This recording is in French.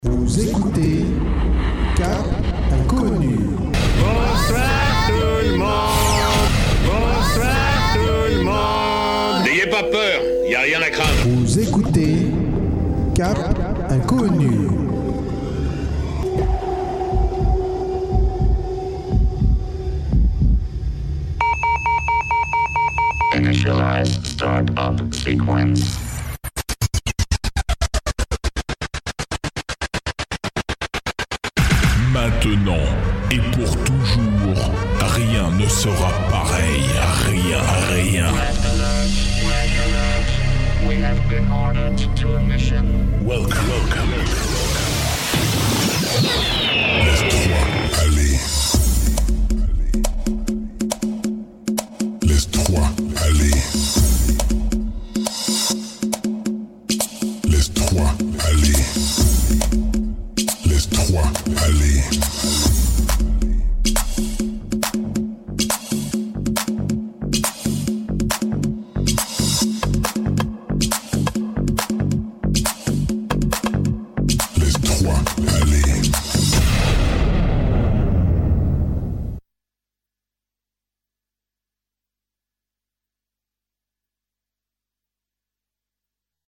Vous écoutez Cap Inconnu. Bonsoir tout le monde. Bonsoir tout le monde. N'ayez pas peur, y a rien à craindre. Vous écoutez Cap Inconnu. Initialize startup sequence. Maintenant et pour toujours, rien ne sera pareil. Rien. We have been ordered to a mission. Welcome